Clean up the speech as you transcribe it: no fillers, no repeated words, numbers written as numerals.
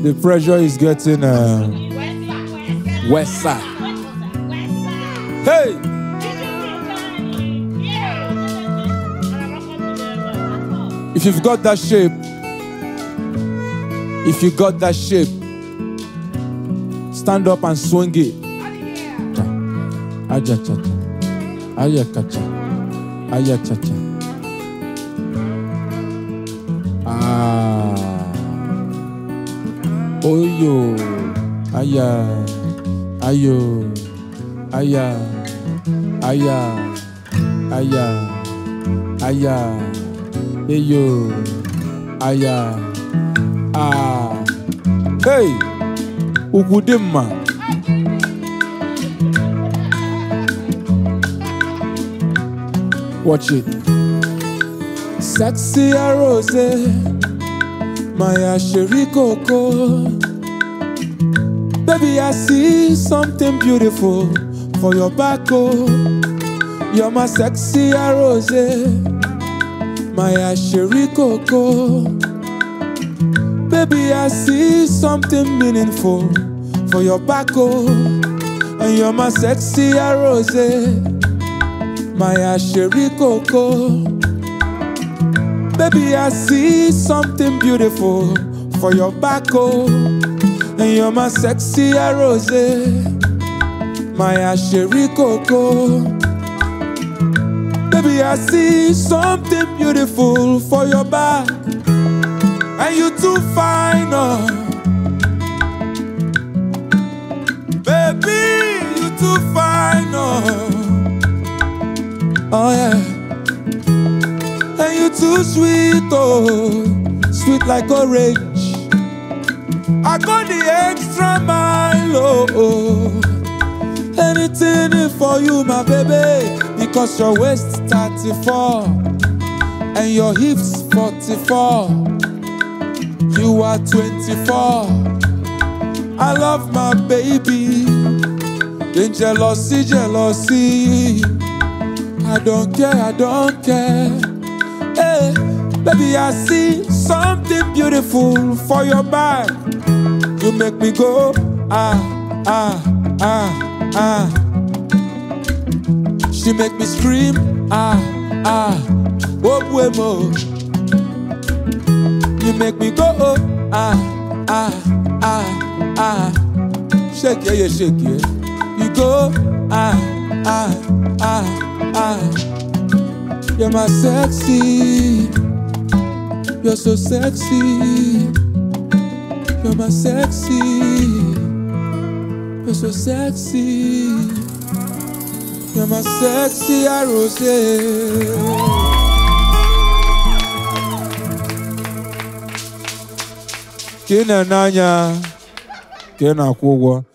The pressure is getting west side. Hey! If you've got that shape, stand up and swing it. Aja cha-cha. Aya kacha. Aya cha-cha. Oyo. Aya. Ayo. Aya. Aya. Aya. Aya. Eyo. Aya. Hey. Ukudimma. Watch it. Sexy Rose, my Sherry Coco. Baby, I see something beautiful for your back. Oh, you're my sexy Rose, my Sherry Coco. Baby, I see something meaningful for your back. Oh, and you're my sexy Rose, my Sherry Coco. Baby, I see something beautiful for your back. Oh, and you're my sexy Rose, my Sherry Coco. Baby, I see something beautiful for your back. And you too fine, oh. Baby, you too fine, oh. Oh yeah. And you too sweet, oh. Sweet like orange. I got the extra mile, oh. Anything for you, my baby. Because your waist 34 and your hips 44. You are 24. I love my baby. Then jealousy, jealousy. I don't care. Hey, baby, I see something beautiful for your back. You make me go, She make me scream, oh, you make me go, shake yeah, shake yeah. You go, You're my sexy, you're so sexy. You're my sexy, you're so sexy. You're my sexy Rose. Kina nanya, kina kuwa.